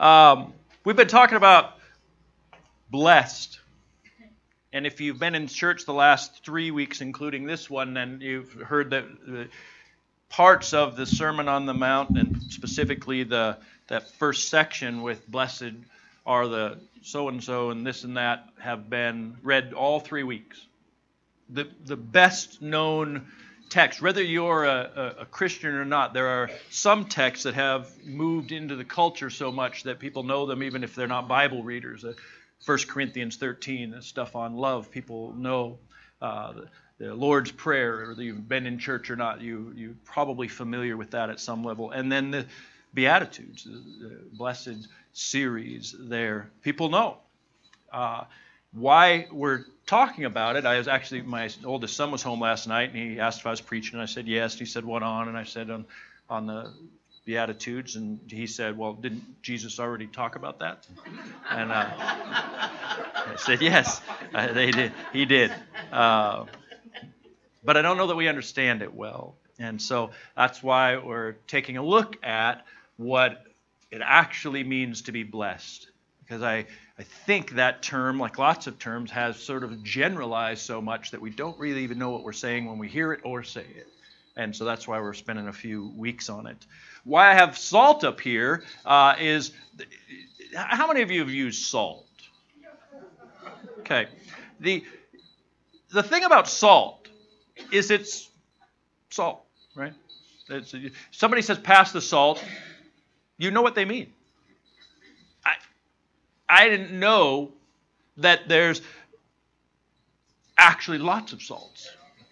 We've been talking about blessed. And if you've been in church the last 3 weeks, including this one, then you've heard the parts of the Sermon on the Mount, and specifically that first section with blessed are the so-and-so and this and that, have been read all 3 weeks. The best known text, whether you're a Christian or not, there are some texts that have moved into the culture so much that people know them even if they're not Bible readers. 1 Corinthians 13, the stuff on love, people know. The Lord's Prayer, whether you've been in church or not, you're probably familiar with that at some level. And then the Beatitudes, the blessed series there, people know. Why we're talking about it, my oldest son was home last night, and he asked if I was preaching, and I said yes. He said, what on? And I said, on the Beatitudes, and he said, well, didn't Jesus already talk about that? And I said, yes, he did. But I don't know that we understand it well. And so that's why we're taking a look at what it actually means to be blessed. Because I think that term, like lots of terms, has sort of generalized so much that we don't really even know what we're saying when we hear it or say it. And so that's why we're spending a few weeks on it. Why I have salt up here is, how many of you have used salt? Okay. The thing about salt is it's salt, right? Somebody says pass the salt, you know what they mean. I didn't know that there's actually lots of salts.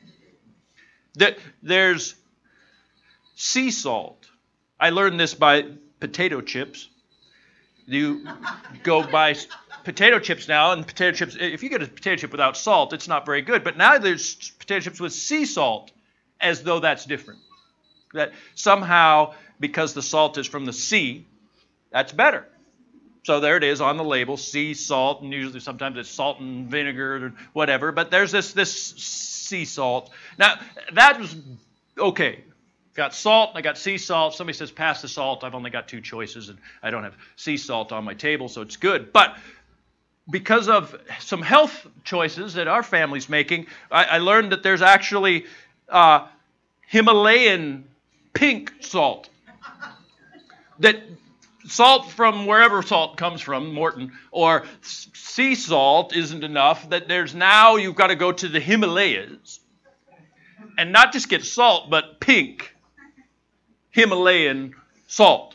There's sea salt. I learned this by potato chips. You go buy potato chips now, and potato chips, if you get a potato chip without salt, it's not very good. But now there's potato chips with sea salt, as though that's different. That somehow, because the salt is from the sea, that's better. So there it is on the label, sea salt, and usually sometimes it's salt and vinegar or whatever, but there's this sea salt. Now, that was okay. Got salt, I got sea salt. Somebody says pass the salt. I've only got 2 choices, and I don't have sea salt on my table, so it's good. But because of some health choices that our family's making, I learned that there's actually Himalayan pink salt. That salt from wherever salt comes from, Morton, or sea salt isn't enough, that you've got to go to the Himalayas and not just get salt, but pink Himalayan salt.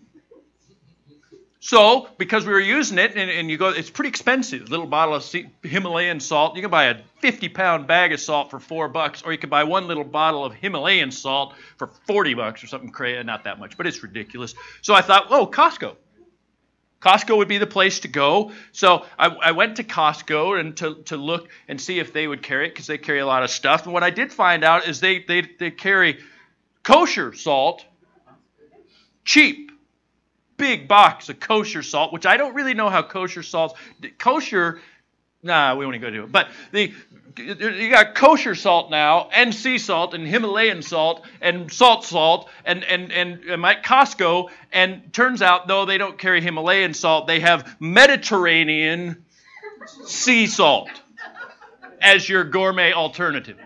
So, because we were using it, and you go, it's pretty expensive, a little bottle of Himalayan salt. You can buy a 50-pound bag of salt for $4, or you can buy one little bottle of Himalayan salt for $40 or something crazy. Not that much, but it's ridiculous. So I thought, Costco. Costco would be the place to go. So I went to Costco and to look and see if they would carry it, because they carry a lot of stuff. And what I did find out is they carry kosher salt, cheap. Big box of kosher salt, which I don't really know how kosher salt. Kosher, we won't even go to it. But you got kosher salt now, and sea salt, and Himalayan salt, and salt, and I'm at Costco, and turns out, though they don't carry Himalayan salt, they have Mediterranean sea salt as your gourmet alternative.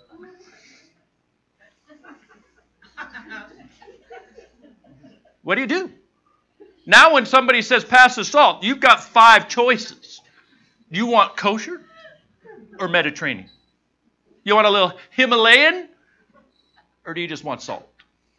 What do you do? Now when somebody says pass the salt, you've got 5 choices. You want kosher or Mediterranean? You want a little Himalayan, or do you just want salt?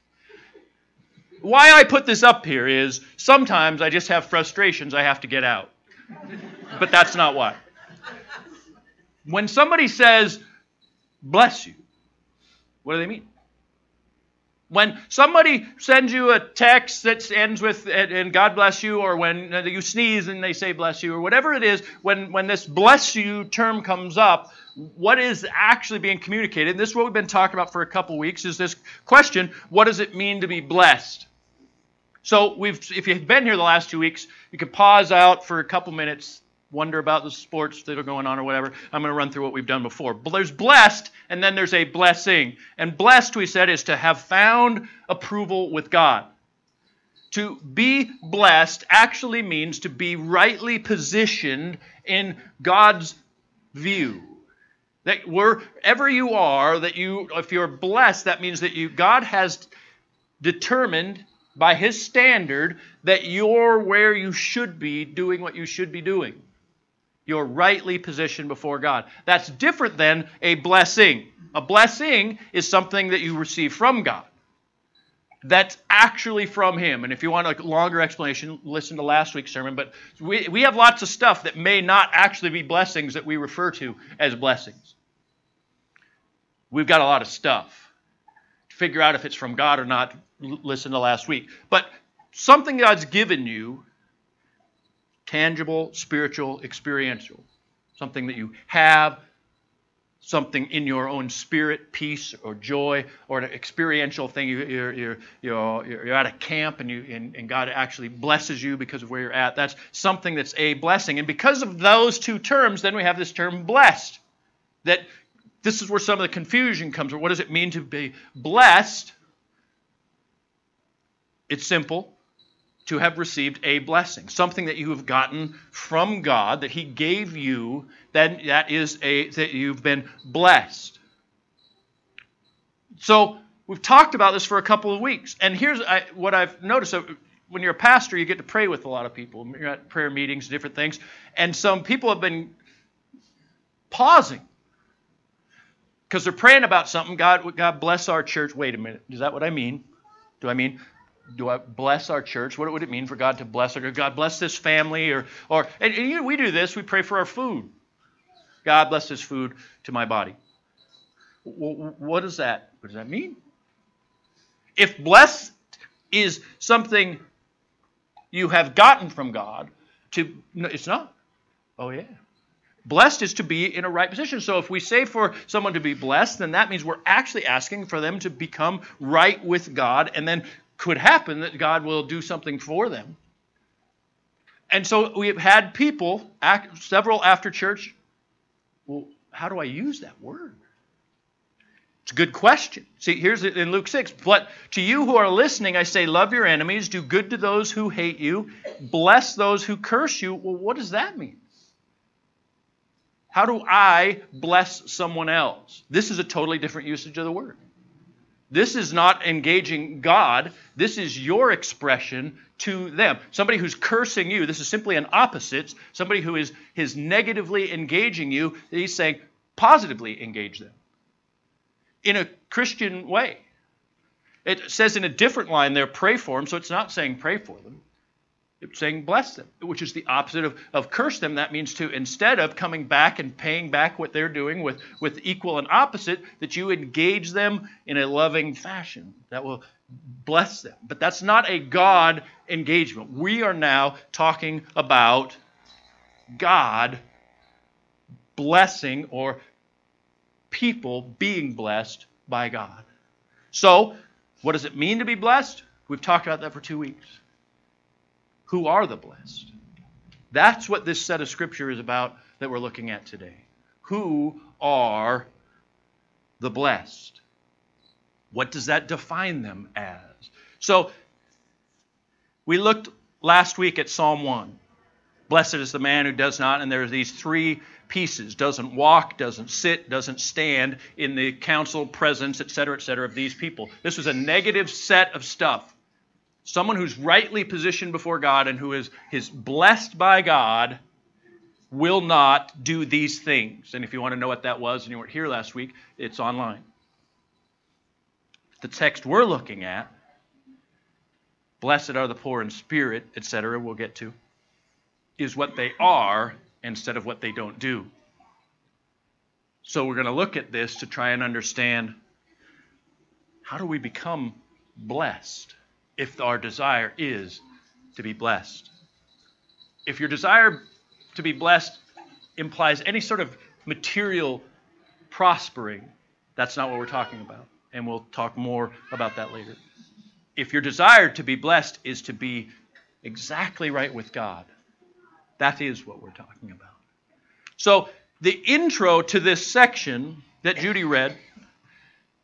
Why I put this up here is sometimes I just have frustrations I have to get out. But that's not why. When somebody says, bless you, what do they mean? When somebody sends you a text that ends with, and God bless you, or when you sneeze and they say bless you, or whatever it is, when this bless you term comes up, what is actually being communicated? And this is what we've been talking about for a couple weeks, is this question, what does it mean to be blessed? So if you've been here the last 2 weeks, you can pause out for a couple minutes, wonder about the sports that are going on or whatever. I'm going to run through what we've done before. But there's blessed, and then there's a blessing. And blessed, we said, is to have found approval with God. To be blessed actually means to be rightly positioned in God's view. That wherever you are, if you're blessed, that means that God has determined by His standard that you're where you should be doing what you should be doing. You're rightly positioned before God. That's different than a blessing. A blessing is something that you receive from God. That's actually from Him. And if you want a longer explanation, listen to last week's sermon. But we have lots of stuff that may not actually be blessings that we refer to as blessings. We've got a lot of stuff. To figure out if it's from God or not, listen to last week. But something God's given you, tangible, spiritual, experiential, something that you have, something in your own spirit, peace or joy, or an experiential thing. You're at a camp and God actually blesses you because of where you're at. That's something that's a blessing. And because of those two terms, then we have this term blessed. That this is where some of the confusion comes. What does it mean to be blessed? It's simple. To have received a blessing, something that you have gotten from God, that He gave you, then that you've been blessed. So we've talked about this for a couple of weeks, and here's what I've noticed. So when you're a pastor, you get to pray with a lot of people. You're at prayer meetings, different things, and some people have been pausing because they're praying about something. God bless our church. Wait a minute, is that what I mean? Do I bless our church? What would it mean for God to bless our church? God bless this family, and we do this. We pray for our food. God bless this food to my body. What does that mean? If blessed is something you have gotten from God, it's not. Oh yeah. Blessed is to be in a right position. So if we say for someone to be blessed, then that means we're actually asking for them to become right with God, and then could happen that God will do something for them. And so we have had people, several after church, well, how do I use that word? It's a good question. See, here's it in Luke 6. But to you who are listening, I say, love your enemies, do good to those who hate you, bless those who curse you. Well, what does that mean? How do I bless someone else? This is a totally different usage of the word. This is not engaging God. This is your expression to them. Somebody who's cursing you, this is simply an opposite. Somebody who is negatively engaging you, he's saying positively engage them in a Christian way. It says in a different line there, pray for them, so it's not saying pray for them. It's saying bless them, which is the opposite of curse them. That means to, instead of coming back and paying back what they're doing with equal and opposite, that you engage them in a loving fashion that will bless them. But that's not a God engagement. We are now talking about God blessing or people being blessed by God. So, what does it mean to be blessed? We've talked about that for 2 weeks. Who are the blessed? That's what this set of Scripture is about that we're looking at today. Who are the blessed? What does that define them as? So, we looked last week at Psalm 1. Blessed is the man who does not, and there are these three pieces, doesn't walk, doesn't sit, doesn't stand in the council, presence, etc., of these people. This was a negative set of stuff. Someone who's rightly positioned before God and who is blessed by God will not do these things. And if you want to know what that was and you weren't here last week, it's online. The text we're looking at, blessed are the poor in spirit, etc., we'll get to, is what they are instead of what they don't do. So we're going to look at this to try and understand, how do we become blessed? If our desire is to be blessed. If your desire to be blessed implies any sort of material prospering, that's not what we're talking about. And we'll talk more about that later. If your desire to be blessed is to be exactly right with God, that is what we're talking about. So the intro to this section that Judy read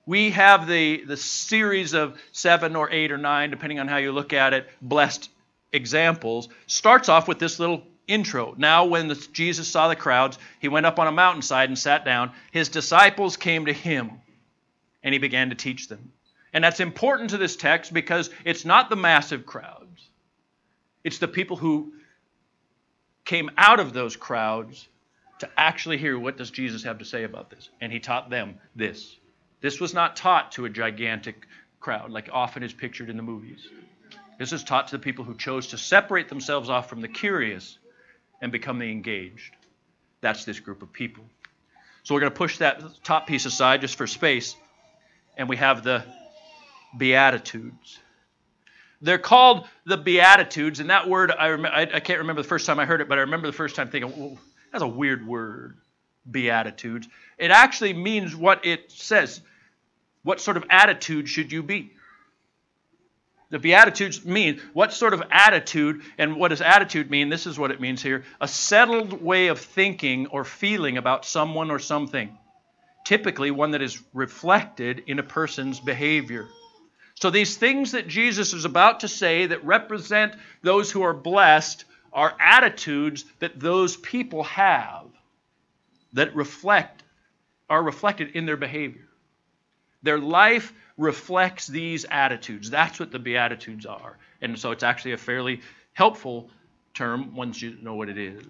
We have the series of 7 or 8 or 9, depending on how you look at it, blessed examples. Starts off with this little intro. Now when Jesus saw the crowds, he went up on a mountainside and sat down. His disciples came to him, and he began to teach them. And that's important to this text because it's not the massive crowds. It's the people who came out of those crowds to actually hear what does Jesus have to say about this. And he taught them this. This was not taught to a gigantic crowd like often is pictured in the movies. This is taught to the people who chose to separate themselves off from the curious and become the engaged. That's this group of people. So we're going to push that top piece aside just for space. And we have the Beatitudes. They're called the Beatitudes. And that word, I can't remember the first time I heard it, but I remember the first time thinking, well, that's a weird word, Beatitudes. It actually means what it says. What sort of attitude should you be? The Beatitudes mean what sort of attitude, and what does attitude mean? This is what it means here. A settled way of thinking or feeling about someone or something. Typically one that is reflected in a person's behavior. So these things that Jesus is about to say that represent those who are blessed are attitudes that those people have that are reflected in their behavior. Their life reflects these attitudes. That's what the Beatitudes are. And so it's actually a fairly helpful term once you know what it is.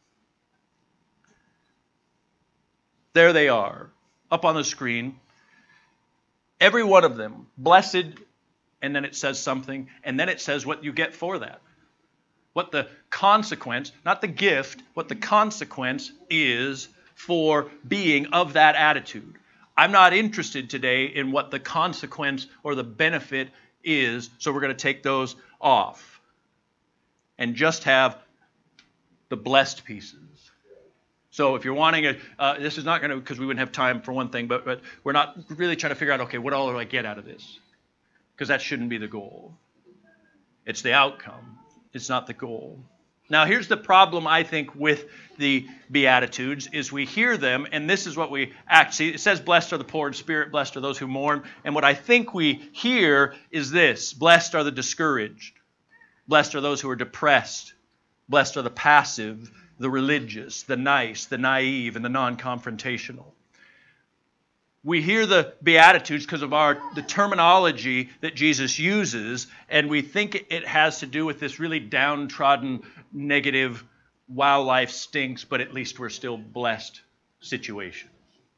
There they are, up on the screen. Every one of them, blessed, and then it says something, and then it says what you get for that. What the consequence, not the gift, what the consequence is for being of that attitude. I'm not interested today in what the consequence or the benefit is, so we're going to take those off and just have the blessed pieces. So if you're wanting this is not going to, because we wouldn't have time for one thing, but we're not really trying to figure out, okay, what all do I get out of this? Because that shouldn't be the goal. It's the outcome. It's not the goal. Now, here's the problem, I think, with the Beatitudes, is we hear them, and this is what we actually, it says, blessed are the poor in spirit, blessed are those who mourn. And what I think we hear is this: blessed are the discouraged. Blessed are those who are depressed. Blessed are the passive, the religious, the nice, the naive, and the non-confrontational. We hear the Beatitudes because of the terminology that Jesus uses, and we think it has to do with this really downtrodden, negative, wow, life stinks, but at least we're still blessed situation.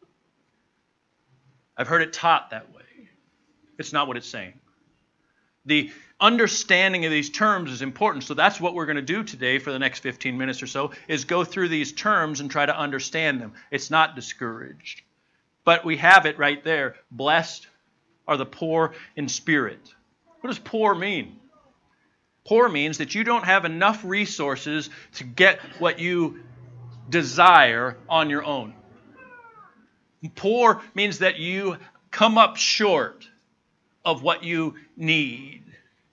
I've heard it taught that way. It's not what it's saying. The understanding of these terms is important, so that's what we're going to do today for the next 15 minutes or so, is go through these terms and try to understand them. It's not discouraged. But we have it right there. Blessed are the poor in spirit. What does poor mean? Poor means that you don't have enough resources to get what you desire on your own. Poor means that you come up short of what you need.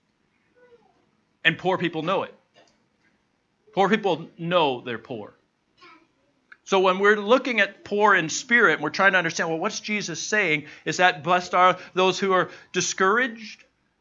And poor people know it. Poor people know they're poor. So when we're looking at poor in spirit, and we're trying to understand, well, what's Jesus saying? Is that blessed are those who are discouraged?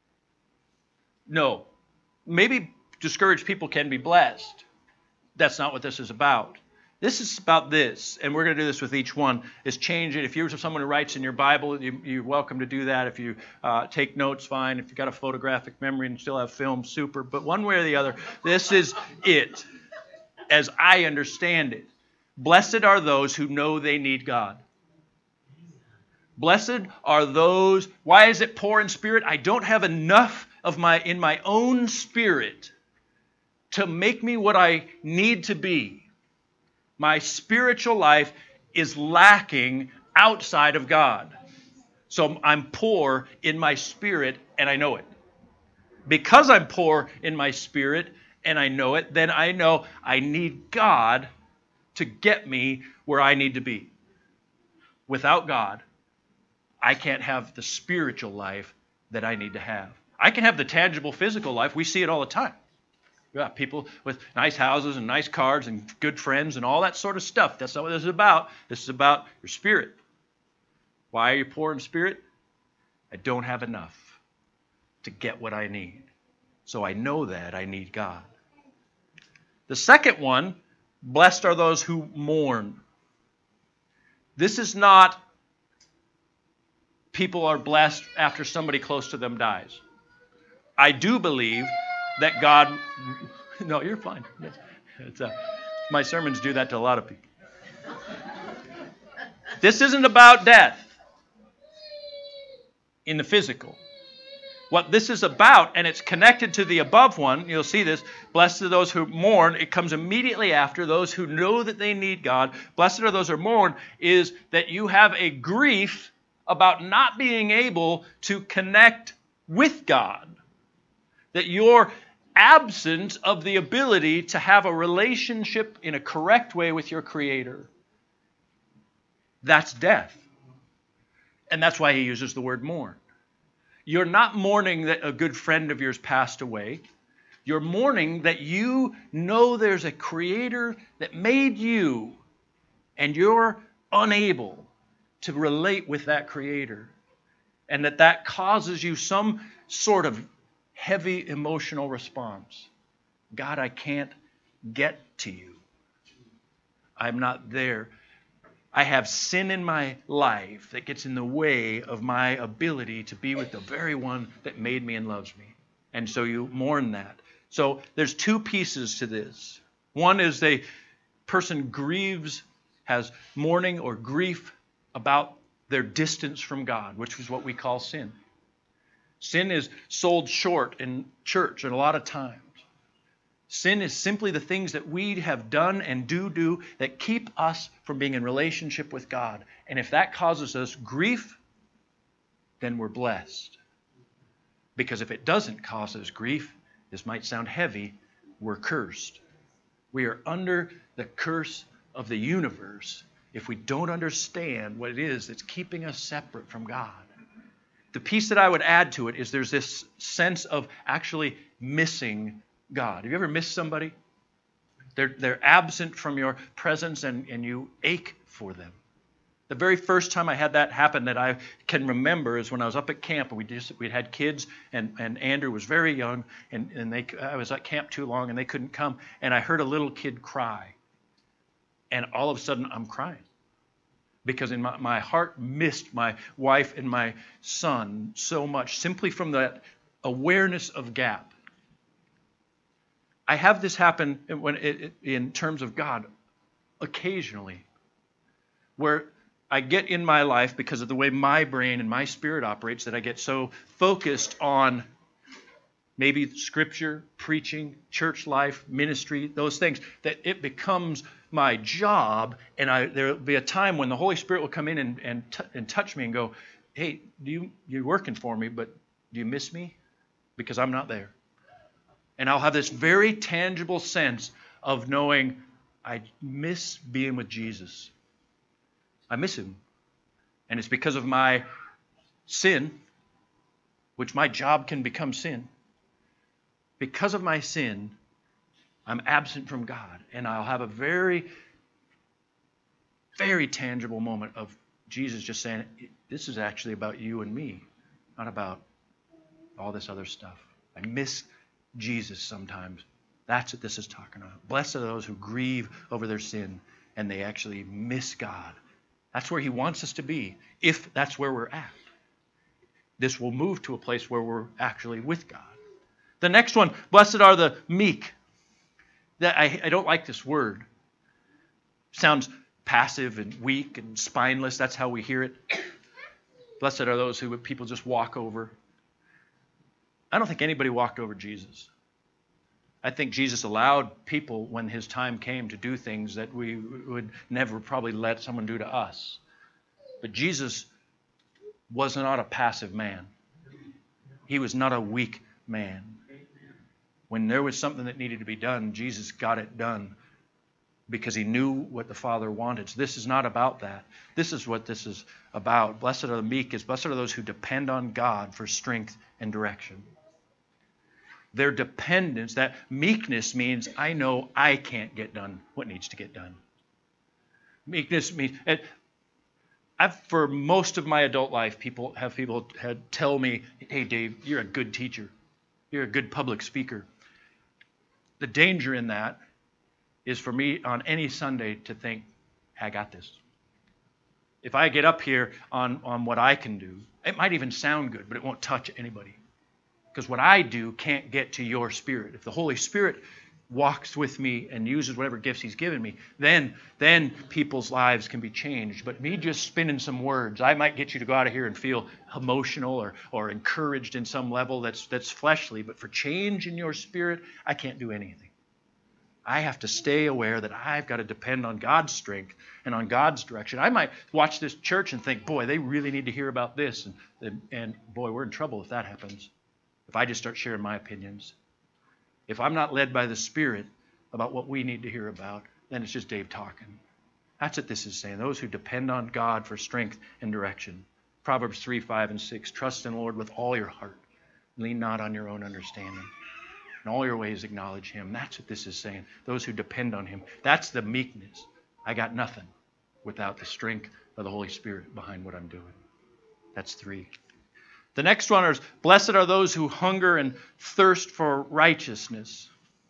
No. Maybe discouraged people can be blessed. That's not what this is about. This is about this, and we're going to do this with each one, is change it. If you're someone who writes in your Bible, you're welcome to do that. If you take notes, fine. If you've got a photographic memory and still have film, super. But one way or the other, this is it, as I understand it. Blessed are those who know they need God. Blessed are those. Why is it poor in spirit? I don't have enough in my own spirit to make me what I need to be. My spiritual life is lacking outside of God. So I'm poor in my spirit, and I know it. Because I'm poor in my spirit, and I know it, then I know I need God to get me where I need to be. Without God, I can't have the spiritual life that I need to have. I can have the tangible physical life. We see it all the time. You got people with nice houses and nice cars and good friends and all that sort of stuff. That's not what this is about. This is about your spirit. Why are you poor in spirit? I don't have enough to get what I need. So I know that I need God. The second one, blessed are those who mourn. This is not people are blessed after somebody close to them dies. I do believe that God... No, you're fine. My sermons do that to a lot of people. This isn't about death in the physical. What this is about, and it's connected to the above one, you'll see this, blessed are those who mourn. It comes immediately after those who know that they need God. Blessed are those who mourn is that you have a grief about not being able to connect with God. That you're absent of the ability to have a relationship in a correct way with your Creator. That's death. And that's why he uses the word mourn. You're not mourning that a good friend of yours passed away. You're mourning that you know there's a Creator that made you, and you're unable to relate with that Creator. And that causes you some sort of heavy emotional response. God, I can't get to you. I'm not there. I have sin in my life that gets in the way of my ability to be with the very one that made me and loves me. And so you mourn that. So there's two pieces to this. One is a person grieves, has mourning or grief about their distance from God, which is what we call sin. Sin is sold short in church a lot of times. Sin is simply the things that we have done and do that keep us from being in relationship with God. And if that causes us grief, then we're blessed. Because if it doesn't cause us grief, this might sound heavy, we're cursed. We are under the curse of the universe if we don't understand what it is that's keeping us separate from God. The piece that I would add to it is there's this sense of actually missing God. Have you ever missed somebody? They're absent from your presence and you ache for them. The very first time I had that happen that I can remember is when I was up at camp and we had kids and Andrew was very young and I was at camp too long and they couldn't come and I heard a little kid cry. And all of a sudden I'm crying. Because in my heart missed my wife and my son so much simply from that awareness of gap. I have this happen in terms of God occasionally, where I get in my life because of the way my brain and my spirit operates that I get so focused on maybe scripture, preaching, church life, ministry, those things, that it becomes my job. And there will be a time when the Holy Spirit will come in and touch me and go, hey, you're working for me, but do you miss me? Because I'm not there. And I'll have this very tangible sense of knowing I miss being with Jesus. I miss him. And it's because of my sin, which my job can become sin. Because of my sin, I'm absent from God. And I'll have a very, very tangible moment of Jesus just saying, this is actually about you and me, not about all this other stuff. I miss Jesus sometimes. That's what this is talking about. Blessed are those who grieve over their sin and they actually miss God. That's where he wants us to be, if that's where we're at. This will move to a place where we're actually with God. The next one, blessed are the meek. I don't like this word. Sounds passive and weak and spineless. That's how we hear it. Blessed are those who people just walk over. I don't think anybody walked over Jesus. I think Jesus allowed people, when his time came, to do things that we would never probably let someone do to us. But Jesus was not a passive man. He was not a weak man. When there was something that needed to be done, Jesus got it done because he knew what the Father wanted. So this is not about that. This is what this is about. Blessed are the meek, blessed are those who depend on God for strength and direction. Their dependence, that meekness means I know I can't get done what needs to get done. Meekness means, For most of my adult life, people had tell me, "Hey, Dave, you're a good teacher. You're a good public speaker." The danger in that is for me on any Sunday to think, "I got this." If I get up here on what I can do, it might even sound good, but it won't touch anybody. Because what I do can't get to your spirit. If the Holy Spirit walks with me and uses whatever gifts He's given me, then people's lives can be changed. But me just spinning some words, I might get you to go out of here and feel emotional or encouraged in some level that's fleshly. But for change in your spirit, I can't do anything. I have to stay aware that I've got to depend on God's strength and on God's direction. I might watch this church and think, boy, they really need to hear about this. And boy, we're in trouble if that happens. If I just start sharing my opinions. If I'm not led by the Spirit about what we need to hear about, then it's just Dave talking. That's what this is saying. Those who depend on God for strength and direction. Proverbs 3, 5, and 6. Trust in the Lord with all your heart. Lean not on your own understanding. In all your ways acknowledge Him. That's what this is saying. Those who depend on Him. That's the meekness. I got nothing without the strength of the Holy Spirit behind what I'm doing. That's 3. The next one is, blessed are those who hunger and thirst for righteousness.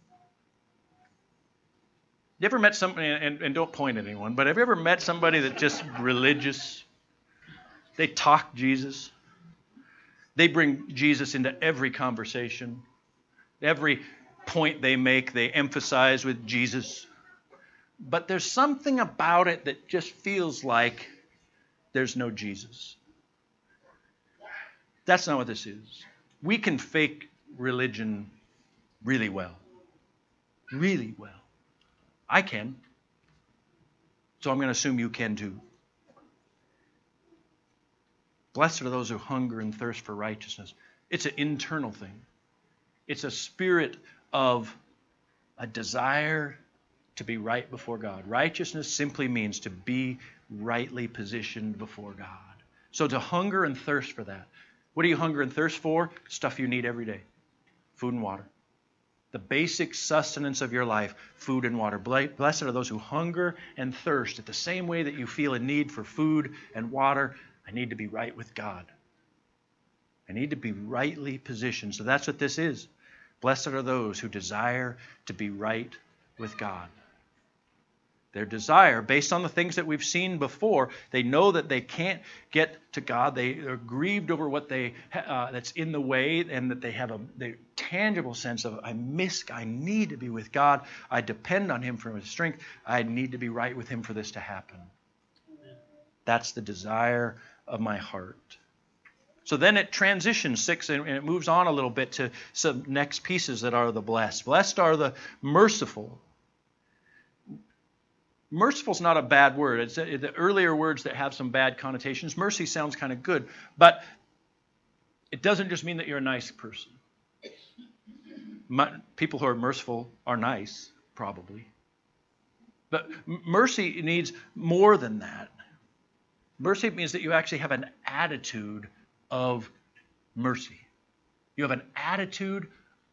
You ever met somebody, and don't point at anyone, but have you ever met somebody that's just religious? They talk Jesus. They bring Jesus into every conversation. Every point they make, they emphasize with Jesus. But there's something about it that just feels like there's no Jesus. That's not what this is. We can fake religion really well. Really well. I can. So I'm going to assume you can too. Blessed are those who hunger and thirst for righteousness. It's an internal thing. It's a spirit of a desire to be right before God. Righteousness simply means to be rightly positioned before God. So to hunger and thirst for that. What do you hunger and thirst for? Stuff you need every day. Food and water. The basic sustenance of your life, food and water. Blessed are those who hunger and thirst at the same way that you feel a need for food and water. I need to be right with God. I need to be rightly positioned. So that's what this is. Blessed are those who desire to be right with God. Their desire, based on the things that we've seen before, they know that they can't get to God. They are grieved over what that's in the way, and that they have a tangible sense of, I need to be with God. I depend on Him for His strength. I need to be right with Him for this to happen. That's the desire of my heart. So then it transitions 6, and it moves on a little bit to some next pieces that are the blessed. Blessed are the merciful. Merciful is not a bad word. It's the earlier words that have some bad connotations. Mercy sounds kind of good, but it doesn't just mean that you're a nice person. People who are merciful are nice, probably. But mercy needs more than that. Mercy means that you actually have an attitude of mercy. You have an attitude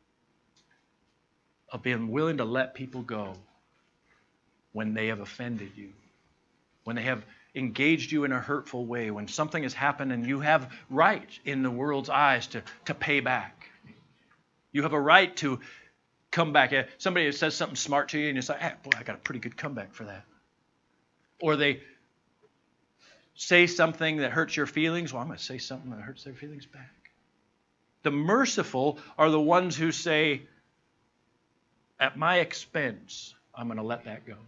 of being willing to let people go when they have offended you, when they have engaged you in a hurtful way, when something has happened and you have right in the world's eyes to pay back. You have a right to come back. Somebody says something smart to you and you say, boy, I got a pretty good comeback for that. Or they say something that hurts your feelings. Well, I'm going to say something that hurts their feelings back. The merciful are the ones who say, at my expense, I'm going to let that go.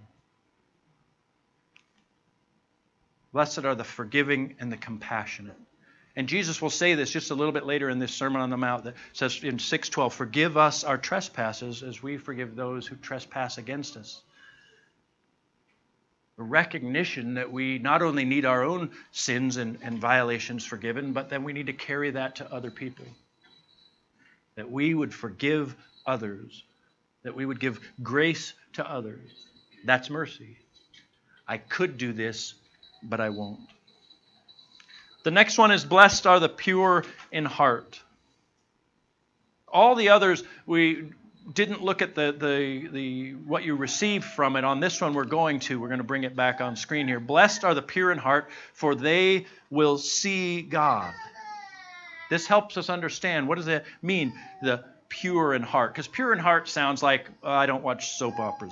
Blessed are the forgiving and the compassionate. And Jesus will say this just a little bit later in this Sermon on the Mount that says in 6:12, forgive us our trespasses as we forgive those who trespass against us. A recognition that we not only need our own sins and violations forgiven, but then we need to carry that to other people. That we would forgive others. That we would give grace to others. That's mercy. I could do this, but I won't. The next one is blessed are the pure in heart. All the others we didn't look at the what you received from it, on this one we're going to bring it back on screen here. Blessed are the pure in heart, for they will see God. This helps us understand, what does it mean, the pure in heart? Because pure in heart sounds like, I don't watch soap operas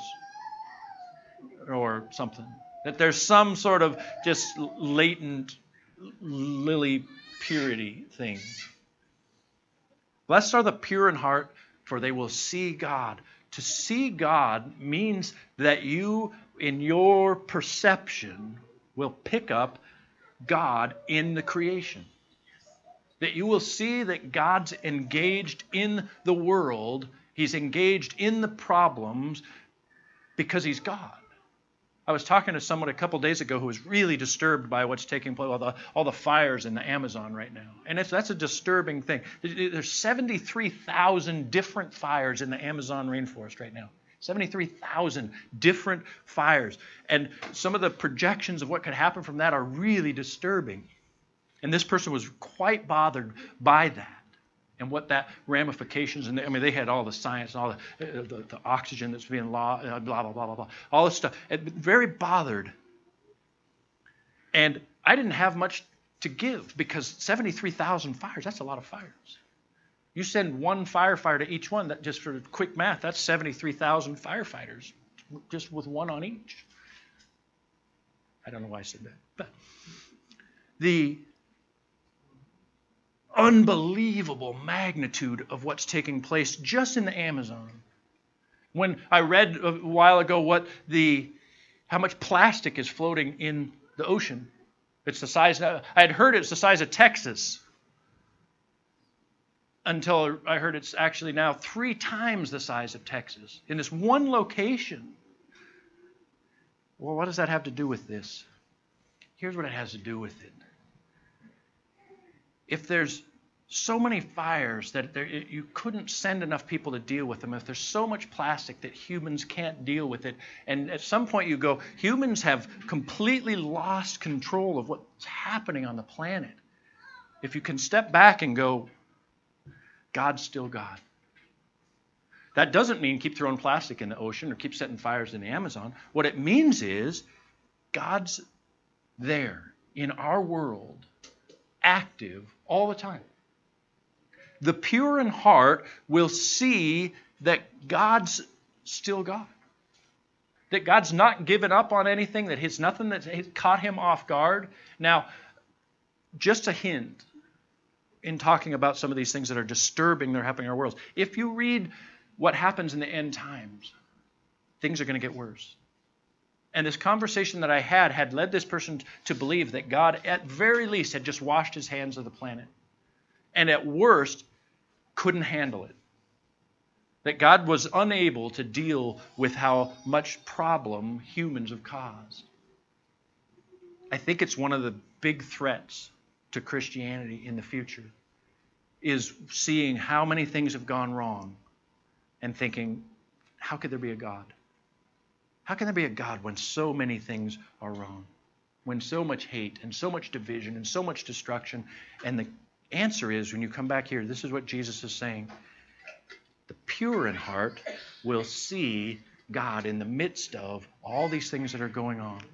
or something. That there's some sort of just latent lily purity thing. Blessed are the pure in heart, for they will see God. To see God means that you, in your perception, will pick up God in the creation. That you will see that God's engaged in the world. He's engaged in the problems because He's God. I was talking to someone a couple days ago who was really disturbed by what's taking place, all the fires in the Amazon right now. And that's a disturbing thing. There's 73,000 different fires in the Amazon rainforest right now. 73,000 different fires. And some of the projections of what could happen from that are really disturbing. And this person was quite bothered by that and what that ramifications. And they had all the science and all the oxygen that's being blah, blah, blah, blah, blah, all this stuff. And very bothered. And I didn't have much to give because 73,000 fires, that's a lot of fires. You send one firefighter to each one, that just for quick math, that's 73,000 firefighters, just with one on each. I don't know why I said that. But the unbelievable magnitude of what's taking place just in the Amazon. When I read a while ago how much plastic is floating in the ocean, it's the size. I had heard it's the size of Texas, until I heard it's actually now 3 times the size of Texas in this one location. Well, what does that have to do with this? Here's what it has to do with it. If there's so many fires that you couldn't send enough people to deal with them, if there's so much plastic that humans can't deal with it, and at some point you go, humans have completely lost control of what's happening on the planet. If you can step back and go, God's still God. That doesn't mean keep throwing plastic in the ocean or keep setting fires in the Amazon. What it means is God's there in our world, active all the time. The pure in heart will see that God's still God. That God's not given up on anything, that it's nothing that caught Him off guard. Now, just a hint in talking about some of these things that are disturbing that are happening in our world. If you read what happens in the end times, things are going to get worse. And this conversation that I had led this person to believe that God, at very least, had just washed His hands of the planet. And at worst, couldn't handle it. That God was unable to deal with how much problem humans have caused. I think it's one of the big threats to Christianity in the future, is seeing how many things have gone wrong and thinking, how could there be a God? How can there be a God when so many things are wrong? When so much hate and so much division and so much destruction? And the answer is, when you come back here, this is what Jesus is saying. The pure in heart will see God in the midst of all these things that are going on.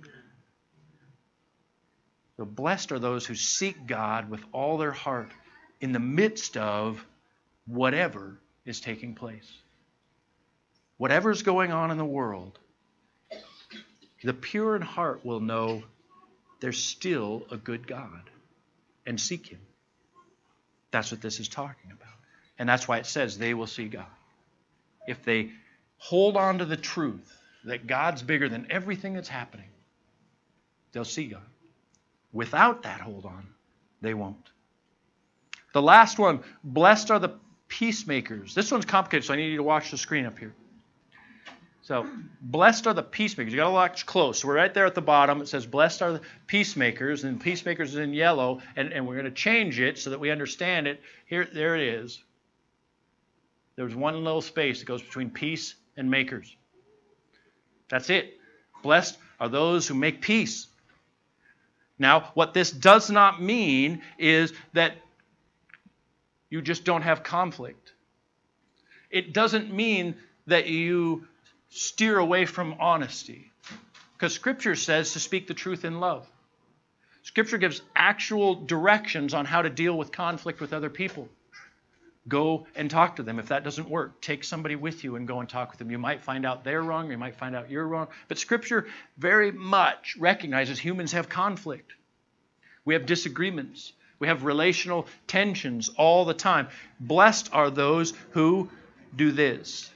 So blessed are those who seek God with all their heart in the midst of whatever is taking place. Whatever's going on in the world, the pure in heart will know there's still a good God and seek Him. That's what this is talking about. And that's why it says they will see God. If they hold on to the truth that God's bigger than everything that's happening, they'll see God. Without that hold on, they won't. The last one, blessed are the peacemakers. This one's complicated, so I need you to watch the screen up here. So, blessed are the peacemakers. You got to watch close. So we're right there at the bottom. It says, blessed are the peacemakers, and peacemakers is in yellow, and we're going to change it so that we understand it. There it is. There's one little space that goes between peace and makers. That's it. Blessed are those who make peace. Now, what this does not mean is that you just don't have conflict. It doesn't mean that you steer away from honesty. Because Scripture says to speak the truth in love. Scripture gives actual directions on how to deal with conflict with other people. Go and talk to them. If that doesn't work, take somebody with you and go and talk with them. You might find out they're wrong. You might find out you're wrong. But Scripture very much recognizes humans have conflict. We have disagreements. We have relational tensions all the time. Blessed are those who do this.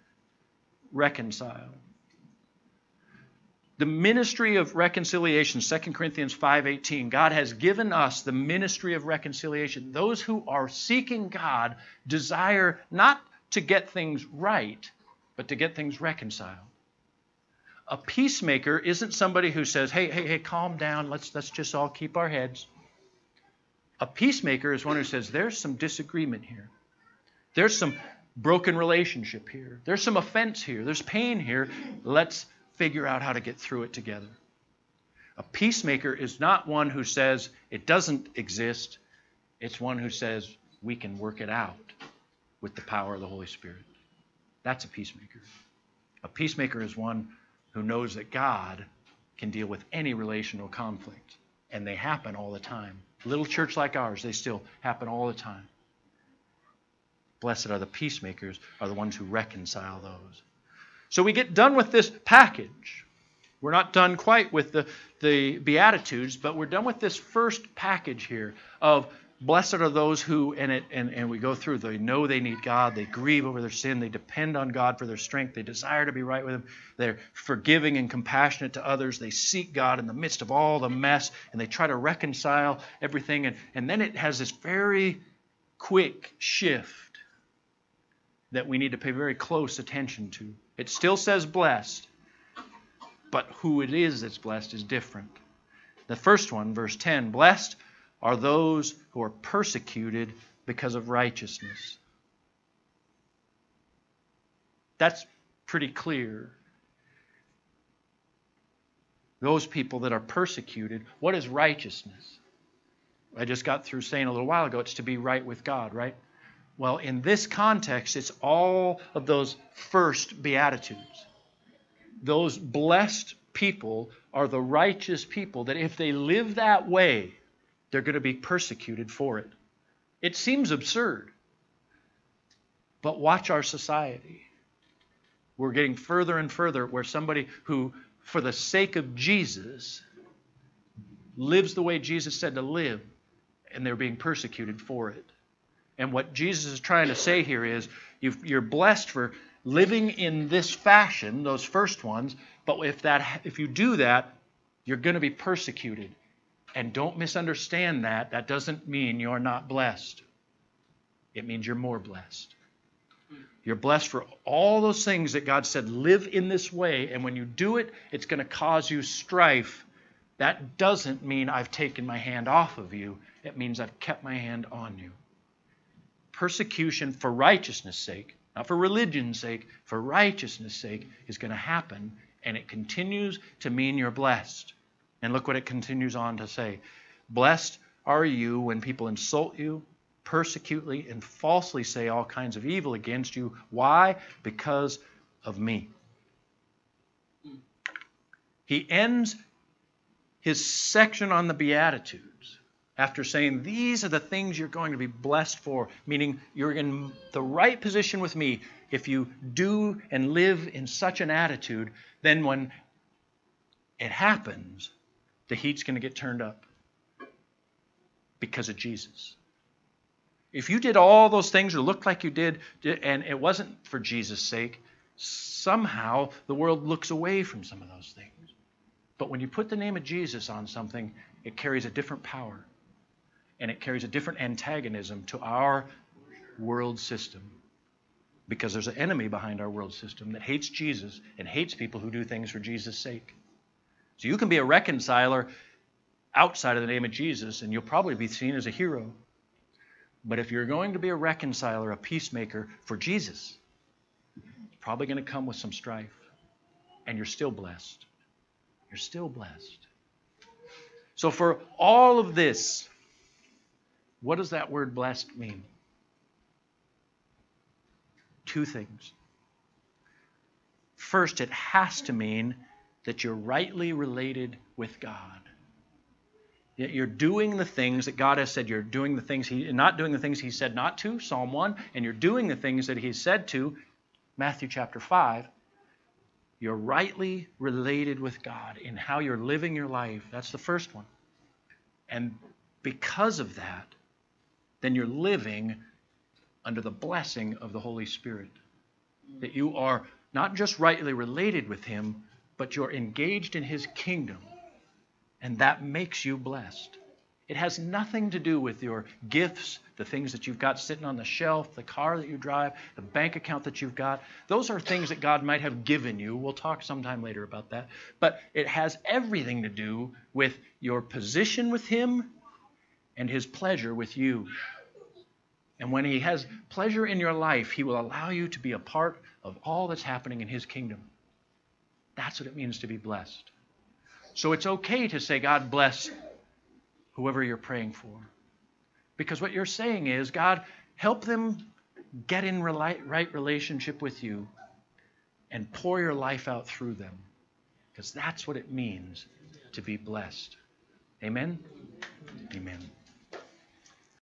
Reconcile. The ministry of reconciliation, 2 Corinthians 5:18, God has given us the ministry of reconciliation. Those who are seeking God desire not to get things right, but to get things reconciled. A peacemaker isn't somebody who says, hey, calm down, let's just all keep our heads. A peacemaker is one who says, there's some disagreement here. There's some broken relationship here. There's some offense here. There's pain here. Let's figure out how to get through it together. A peacemaker is not one who says it doesn't exist. It's one who says we can work it out with the power of the Holy Spirit. That's a peacemaker. A peacemaker is one who knows that God can deal with any relational conflict. And they happen all the time. A little church like ours, they still happen all the time. Blessed are the peacemakers, are the ones who reconcile those. So we get done with this package. We're not done quite with the Beatitudes, but we're done with this first package here of blessed are those who, and we go through, they know they need God, they grieve over their sin, they depend on God for their strength, they desire to be right with Him, they're forgiving and compassionate to others, they seek God in the midst of all the mess, and they try to reconcile everything, and then it has this very quick shift that we need to pay very close attention to. It still says blessed, but who it is that's blessed is different. The first one, verse 10, blessed are those who are persecuted because of righteousness. That's pretty clear. Those people that are persecuted, what is righteousness? I just got through saying a little while ago, it's to be right with God, right? Well, in this context, it's all of those first Beatitudes. Those blessed people are the righteous people that if they live that way, they're going to be persecuted for it. It seems absurd. But watch our society. We're getting further and further where somebody who, for the sake of Jesus, lives the way Jesus said to live, and they're being persecuted for it. And what Jesus is trying to say here is, you're blessed for living in this fashion, those first ones, but if you do that, you're going to be persecuted. And don't misunderstand that. That doesn't mean you're not blessed. It means you're more blessed. You're blessed for all those things that God said, live in this way, and when you do it, it's going to cause you strife. That doesn't mean I've taken my hand off of you. It means I've kept my hand on you. Persecution for righteousness' sake, not for religion's sake, for righteousness' sake, is going to happen, and it continues to mean you're blessed. And look what it continues on to say. Blessed are you when people insult you, persecute and falsely say all kinds of evil against you. Why? Because of me. He ends his section on the Beatitudes after saying, these are the things you're going to be blessed for, meaning you're in the right position with me. If you do and live in such an attitude, then when it happens, the heat's going to get turned up because of Jesus. If you did all those things or looked like you did, and it wasn't for Jesus' sake, somehow the world looks away from some of those things. But when you put the name of Jesus on something, it carries a different power. And it carries a different antagonism to our world system. Because there's an enemy behind our world system that hates Jesus and hates people who do things for Jesus' sake. So you can be a reconciler outside of the name of Jesus, and you'll probably be seen as a hero. But if you're going to be a reconciler, a peacemaker for Jesus, it's probably going to come with some strife. And you're still blessed. You're still blessed. So for all of this, what does that word blessed mean? two things. First, it has to mean that you're rightly related with God. That you're doing the things that God has said. You're doing the things not doing the things He said not to, Psalm 1, and you're doing the things that He said to, Matthew chapter 5. You're rightly related with God in how you're living your life. That's the first one. And because of that, then you're living under the blessing of the Holy Spirit. That you are not just rightly related with Him, but you're engaged in His kingdom. And that makes you blessed. It has nothing to do with your gifts, the things that you've got sitting on the shelf, the car that you drive, the bank account that you've got. Those are things that God might have given you. We'll talk sometime later about that. But it has everything to do with your position with Him and His pleasure with you. And when He has pleasure in your life, He will allow you to be a part of all that's happening in His kingdom. That's what it means to be blessed. So it's okay to say, God bless whoever you're praying for. Because what you're saying is, God, help them get in right relationship with you and pour your life out through them. Because that's what it means to be blessed. Amen?